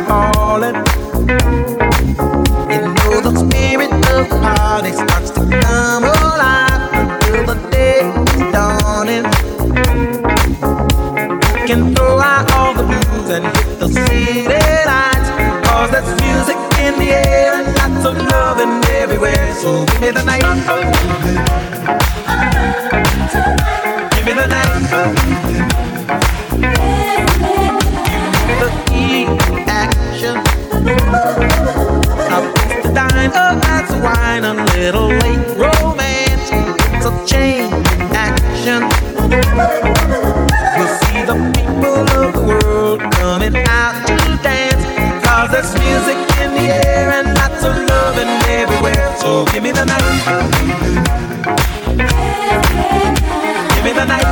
calling. You know the spirit of the party starts to come alive until the day is dawning. We can throw out all the blues and hit the city lights, 'cause there's music in the air and lots of loving everywhere. So give me the night. Give me the night. The key action. A place to dine, a glass of wine, a little late romance. It's a chain action. We'll see the people of the world coming out to dance, 'cause there's music in the air and lots of loving everywhere. So give me the night. Give me the night.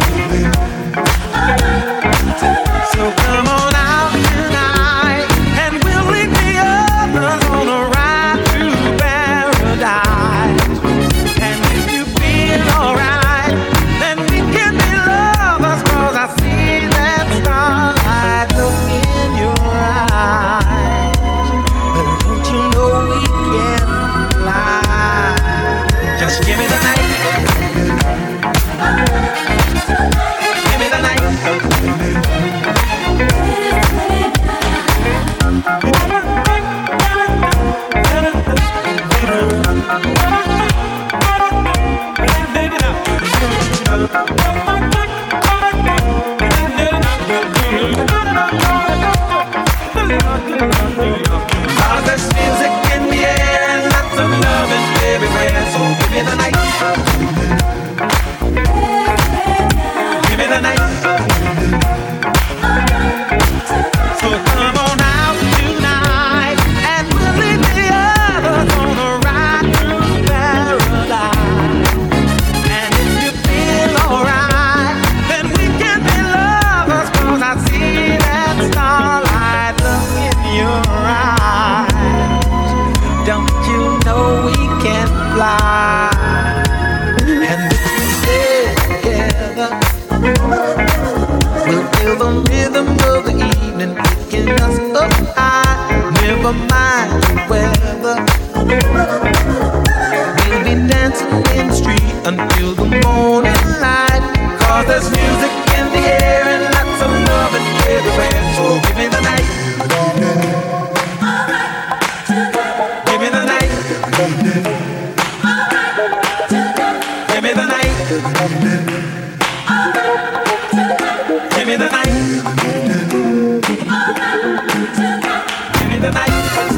So come on out tonight, and we'll lead the others on a ride through paradise. And if you feel alright, then we can be lovers, 'cause I see that starlight look in your eyes. But don't you know we can fly? Just give me the night. Give me the night. Cause there's music in the air and lots of loving everywhere. So give me the night. Give me the night. So come on out tonight, and we'll lead the others on a ride through paradise. And if you feel alright, then we can be lovers, 'cause I see that starlight look in your eyes. Don't you know we can fly? And if we stay together, we'll feel the rhythm of the evening picking us up high. Never mind the weather, we'll be dancing in the street until the morning light. 'Cause there's music in the air and lots of loving everywhere. So give me the night. Give me the night. Give me the night. Give me the night. Give me the night.